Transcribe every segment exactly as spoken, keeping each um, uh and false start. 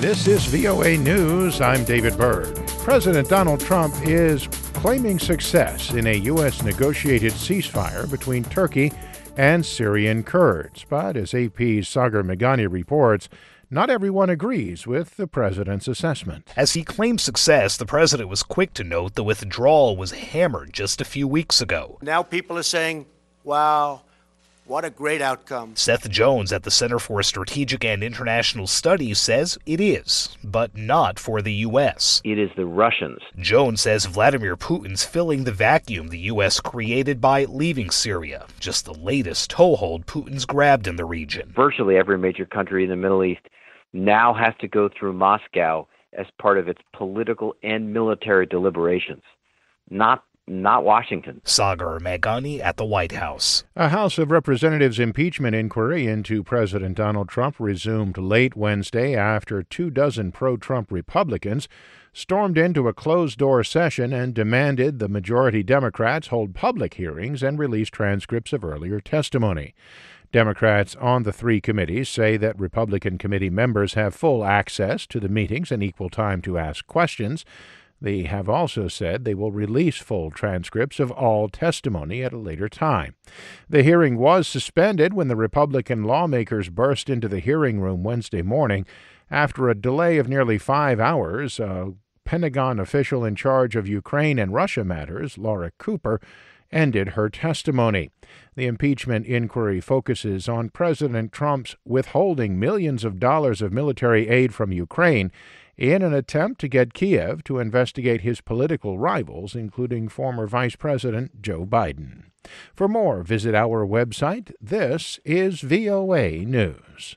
This is V O A News. I'm David Byrd. President Donald Trump is claiming success in a U S negotiated ceasefire between Turkey and Syrian Kurds. But as A P's Sagar Meghani reports, not everyone agrees with the president's assessment. As he claimed success, the president was quick to note the withdrawal was hammered just a few weeks ago. Now people are saying, wow, what a great outcome. Seth Jones at the Center for Strategic and International Studies says it is, but not for the U S. It is the Russians. Jones says Vladimir Putin's filling the vacuum the U S created by leaving Syria, just the latest toehold Putin's grabbed in the region. Virtually every major country in the Middle East now has to go through Moscow as part of its political and military deliberations, not Not Washington. Sagar Meghani at the White House. A House of Representatives impeachment inquiry into President Donald Trump resumed late Wednesday after two dozen pro-Trump Republicans stormed into a closed-door session and demanded the majority Democrats hold public hearings and release transcripts of earlier testimony. Democrats on the three committees say that Republican committee members have full access to the meetings and equal time to ask questions. They have also said they will release full transcripts of all testimony at a later time. The hearing was suspended when the Republican lawmakers burst into the hearing room Wednesday morning. After a delay of nearly five hours, a Pentagon official in charge of Ukraine and Russia matters, Laura Cooper, ended her testimony. The impeachment inquiry focuses on President Trump's withholding millions of dollars of military aid from Ukraine in an attempt to get Kiev to investigate his political rivals, including former Vice President Joe Biden. For more, visit our website. This is V O A News.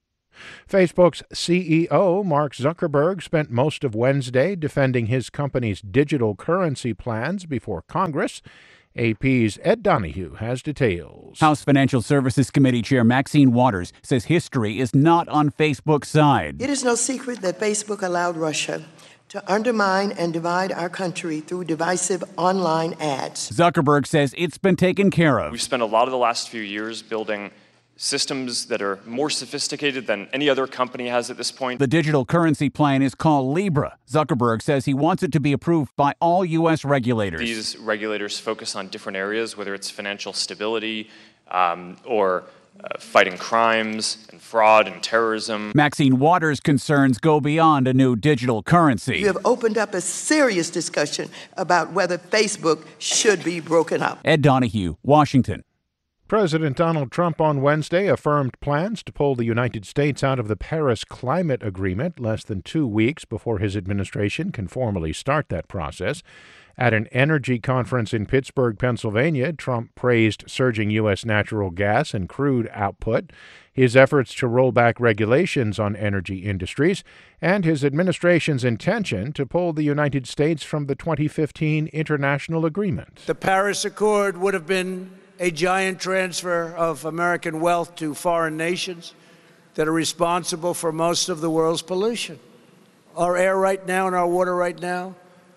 Facebook's C E O, Mark Zuckerberg, spent most of Wednesday defending his company's digital currency plans before Congress. A P's Ed Donahue has details. House Financial Services Committee Chair Maxine Waters says history is not on Facebook's side. It is no secret that Facebook allowed Russia to undermine and divide our country through divisive online ads. Zuckerberg says it's been taken care of. We've spent a lot of the last few years building systems that are more sophisticated than any other company has at this point. The digital currency plan is called Libra. Zuckerberg says he wants it to be approved by all U S regulators. These regulators focus on different areas, whether it's financial stability um, or uh, fighting crimes and fraud and terrorism. Maxine Waters' concerns go beyond a new digital currency. You have opened up a serious discussion about whether Facebook should be broken up. Ed Donahue, Washington. President Donald Trump on Wednesday affirmed plans to pull the United States out of the Paris Climate Agreement less than two weeks before his administration can formally start that process. At an energy conference in Pittsburgh, Pennsylvania, Trump praised surging U S natural gas and crude output, his efforts to roll back regulations on energy industries, and his administration's intention to pull the United States from the twenty fifteen international agreement. The Paris Accord would have been a giant transfer of American wealth to foreign nations that are responsible for most of the world's pollution. Our air right now and our water right now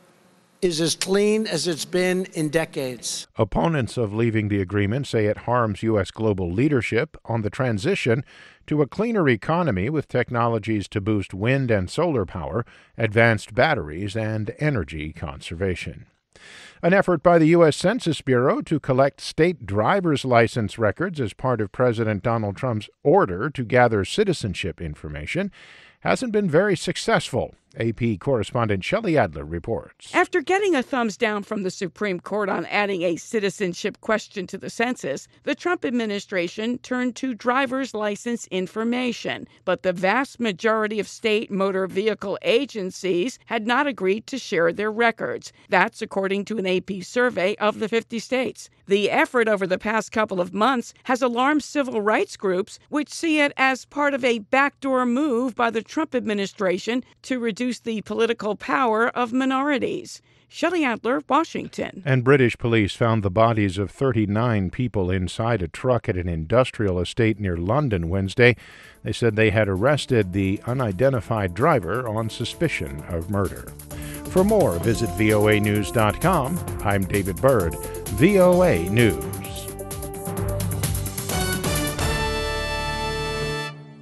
is as clean as it's been in decades. Opponents of leaving the agreement say it harms U S global leadership on the transition to a cleaner economy with technologies to boost wind and solar power, advanced batteries, and energy conservation. An effort by the U S Census Bureau to collect state driver's license records as part of President Donald Trump's order to gather citizenship information hasn't been very successful. A P correspondent Shelley Adler reports. After getting a thumbs down from the Supreme Court on adding a citizenship question to the census, the Trump administration turned to driver's license information. But the vast majority of state motor vehicle agencies had not agreed to share their records. That's according to an A P survey of the fifty states. The effort over the past couple of months has alarmed civil rights groups, which see it as part of a backdoor move by the Trump administration to reduce the political power of minorities. Shelley Adler, Washington. And British police found the bodies of thirty-nine people inside a truck at an industrial estate near London Wednesday. They said they had arrested the unidentified driver on suspicion of murder. For more, visit V O A news dot com. I'm David Byrd, V O A News.